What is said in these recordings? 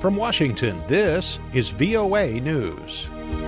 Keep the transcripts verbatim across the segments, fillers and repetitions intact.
From Washington, this is V O A News.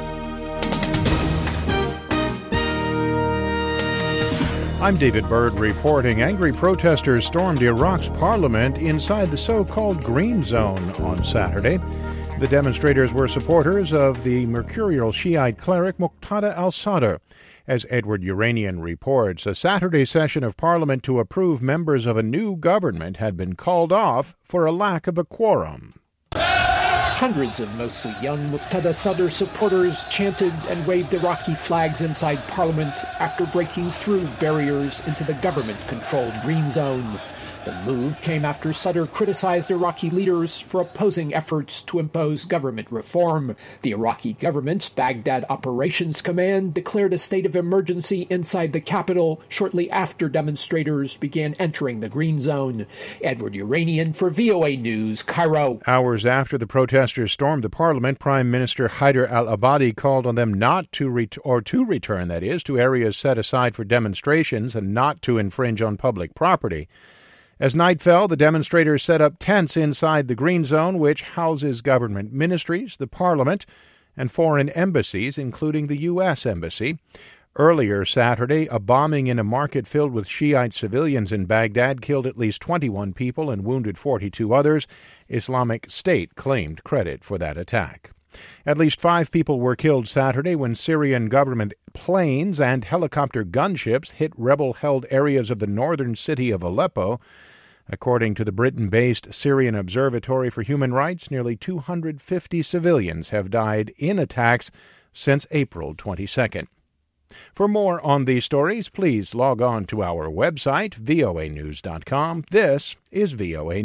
I'm David Byrd reporting. Angry protesters stormed Iraq's parliament inside the so-called Green Zone on Saturday. The demonstrators were supporters of the mercurial Shiite cleric Muqtada al-Sadr. As Edward Uranian reports, a Saturday session of Parliament to approve members of a new government had been called off for a lack of a quorum. Hundreds of mostly young Muqtada Sadr supporters chanted and waved Iraqi flags inside Parliament after breaking through barriers into the government-controlled Green Zone. The move came after Sadr criticized Iraqi leaders for opposing efforts to impose government reform. The Iraqi government's Baghdad Operations Command declared a state of emergency inside the capital shortly after demonstrators began entering the Green Zone. Edward Uranian for V O A News, Cairo. Hours after the protesters stormed the parliament, Prime Minister Haider al-Abadi called on them not to ret- or to return, that is, to areas set aside for demonstrations and not to infringe on public property. As night fell, the demonstrators set up tents inside the Green Zone, which houses government ministries, the parliament, and foreign embassies, including the U S Embassy. Earlier Saturday, a bombing in a market filled with Shiite civilians in Baghdad killed at least twenty-one people and wounded forty-two others. Islamic State claimed credit for that attack. At least five people were killed Saturday when Syrian government planes and helicopter gunships hit rebel-held areas of the northern city of Aleppo. According to the Britain-based Syrian Observatory for Human Rights, nearly two hundred fifty civilians have died in attacks since April twenty-second. For more on these stories, please log on to our website, voa news dot com. This is V O A